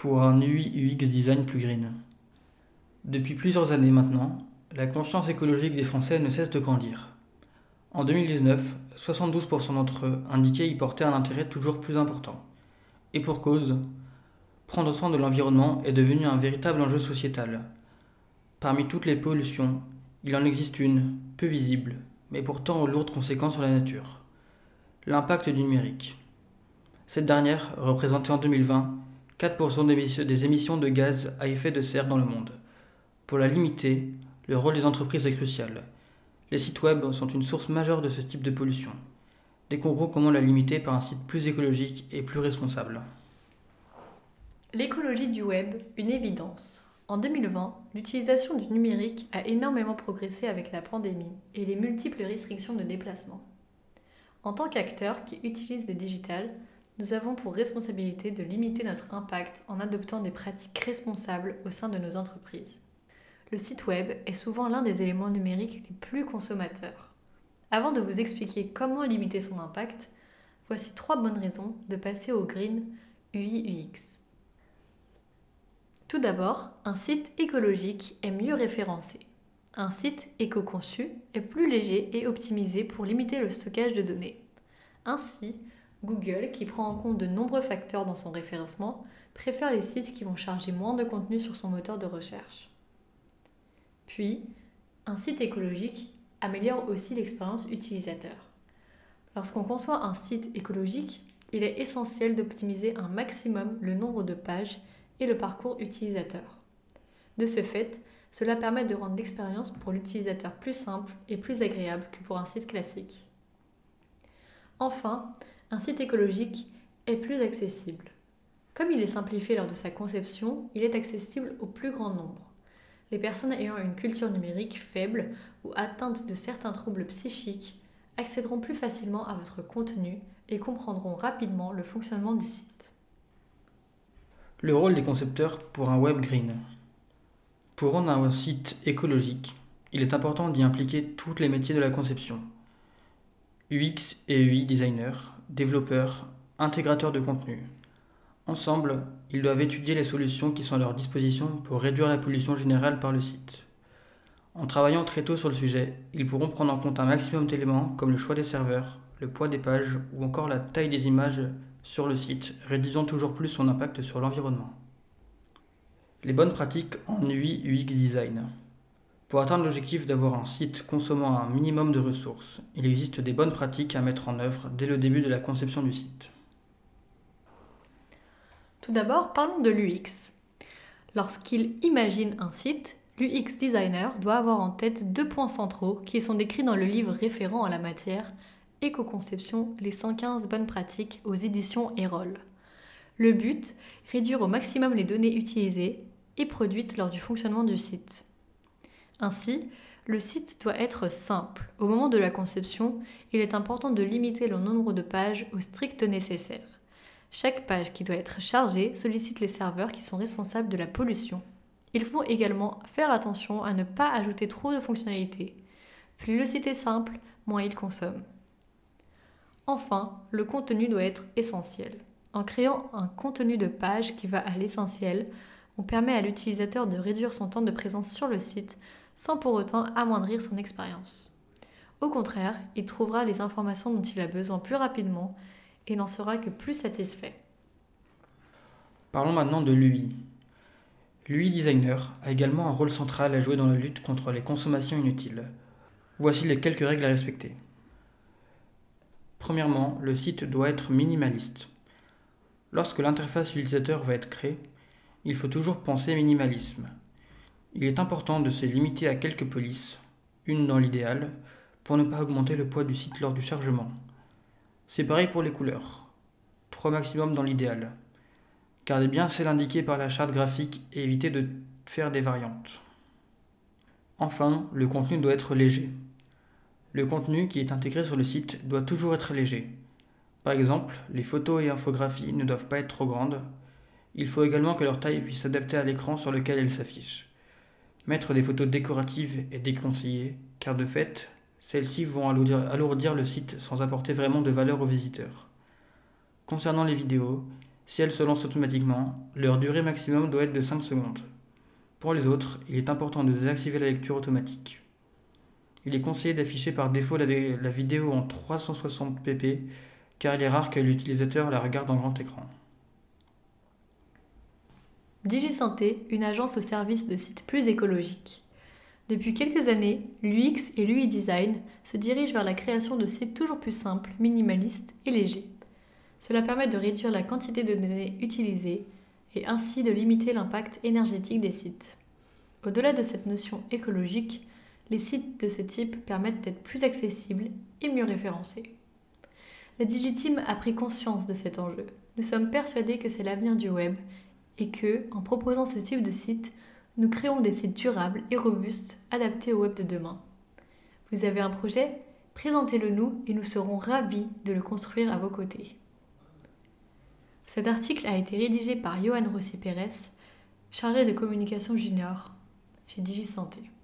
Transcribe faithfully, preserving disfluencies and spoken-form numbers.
pour un U I U X design plus green. Depuis plusieurs années maintenant, la conscience écologique des Français ne cesse de grandir. En deux mille dix-neuf, soixante-douze pour cent d'entre eux indiquaient y porter un intérêt toujours plus important. Et pour cause, prendre soin de l'environnement est devenu un véritable enjeu sociétal. Parmi toutes les pollutions, il en existe une, peu visible, mais pourtant aux lourdes conséquences sur la nature. L'impact du numérique. Cette dernière représentait en deux mille vingt quatre pour cent des émissions de gaz à effet de serre dans le monde. Pour la limiter, le rôle des entreprises est crucial. Les sites web sont une source majeure de ce type de pollution. Découvrons comment la limiter par un site plus écologique et plus responsable. L'écologie du web, une évidence. En deux mille vingt, l'utilisation du numérique a énormément progressé avec la pandémie et les multiples restrictions de déplacement. En tant qu'acteurs qui utilisent les digitales, nous avons pour responsabilité de limiter notre impact en adoptant des pratiques responsables au sein de nos entreprises. Le site web est souvent l'un des éléments numériques les plus consommateurs. Avant de vous expliquer comment limiter son impact, voici trois bonnes raisons de passer au green U I U X. Tout d'abord, un site écologique est mieux référencé. Un site éco-conçu est plus léger et optimisé pour limiter le stockage de données. Ainsi, Google, qui prend en compte de nombreux facteurs dans son référencement, préfère les sites qui vont charger moins de contenu sur son moteur de recherche. Puis, un site écologique améliore aussi l'expérience utilisateur. Lorsqu'on conçoit un site écologique, il est essentiel d'optimiser un maximum le nombre de pages et le parcours utilisateur. De ce fait, cela permet de rendre l'expérience pour l'utilisateur plus simple et plus agréable que pour un site classique. Enfin, un site écologique est plus accessible. Comme il est simplifié lors de sa conception, il est accessible au plus grand nombre. Les personnes ayant une culture numérique faible ou atteintes de certains troubles psychiques accéderont plus facilement à votre contenu et comprendront rapidement le fonctionnement du site. Le rôle des concepteurs pour un web green. Pour rendre un site écologique, il est important d'y impliquer tous les métiers de la conception. U X et U I designers, développeurs, intégrateurs de contenu. Ensemble, ils doivent étudier les solutions qui sont à leur disposition pour réduire la pollution générale par le site. En travaillant très tôt sur le sujet, ils pourront prendre en compte un maximum d'éléments comme le choix des serveurs, le poids des pages ou encore la taille des images sur le site, réduisant toujours plus son impact sur l'environnement. Les bonnes pratiques en U I U X design. Pour atteindre l'objectif d'avoir un site consommant un minimum de ressources, il existe des bonnes pratiques à mettre en œuvre dès le début de la conception du site. Tout d'abord, parlons de l'U X. Lorsqu'il imagine un site, l'U X designer doit avoir en tête deux points centraux qui sont décrits dans le livre référent à la matière Éco-conception, les cent quinze bonnes pratiques aux éditions Erol. Le but, réduire au maximum les données utilisées et produites lors du fonctionnement du site. Ainsi, le site doit être simple. Au moment de la conception, il est important de limiter le nombre de pages au strict nécessaire. Chaque page qui doit être chargée sollicite les serveurs qui sont responsables de la pollution. Il faut également faire attention à ne pas ajouter trop de fonctionnalités. Plus le site est simple, moins il consomme. Enfin, le contenu doit être essentiel. En créant un contenu de page qui va à l'essentiel, on permet à l'utilisateur de réduire son temps de présence sur le site sans pour autant amoindrir son expérience. Au contraire, il trouvera les informations dont il a besoin plus rapidement et n'en sera que plus satisfait. Parlons maintenant de l'U I. L'U I designer a également un rôle central à jouer dans la lutte contre les consommations inutiles. Voici les quelques règles à respecter. Premièrement, le site doit être minimaliste. Lorsque l'interface utilisateur va être créée, il faut toujours penser minimalisme. Il est important de se limiter à quelques polices, une dans l'idéal, pour ne pas augmenter le poids du site lors du chargement. C'est pareil pour les couleurs, trois maximum dans l'idéal. Gardez bien celles indiquées par la charte graphique et évitez de faire des variantes. Enfin, le contenu doit être léger. Le contenu qui est intégré sur le site doit toujours être léger. Par exemple, les photos et infographies ne doivent pas être trop grandes. Il faut également que leur taille puisse s'adapter à l'écran sur lequel elles s'affichent. Mettre des photos décoratives est déconseillé, car de fait, celles-ci vont alourdir, alourdir le site sans apporter vraiment de valeur aux visiteurs. Concernant les vidéos, Si elles se lancent automatiquement, leur durée maximum doit être de cinq secondes. Pour les autres, il est important de désactiver la lecture automatique. Il est conseillé d'afficher par défaut la, la vidéo en trois cent soixante p p car il est rare que l'utilisateur la regarde en grand écran. DigiSanté, une agence au service de sites plus écologiques. Depuis quelques années, l'U X et l'U I Design se dirigent vers la création de sites toujours plus simples, minimalistes et légers. Cela permet de réduire la quantité de données utilisées et ainsi de limiter l'impact énergétique des sites. Au-delà de cette notion écologique, les sites de ce type permettent d'être plus accessibles et mieux référencés. La Digiteam a pris conscience de cet enjeu. Nous sommes persuadés que c'est l'avenir du web et que, en proposant ce type de site, nous créons des sites durables et robustes adaptés au web de demain. Vous avez un projet ? Présentez-le nous et nous serons ravis de le construire à vos côtés. Cet article a été rédigé par Johan Rossi Pérez, chargé de communication junior chez DigiSanté.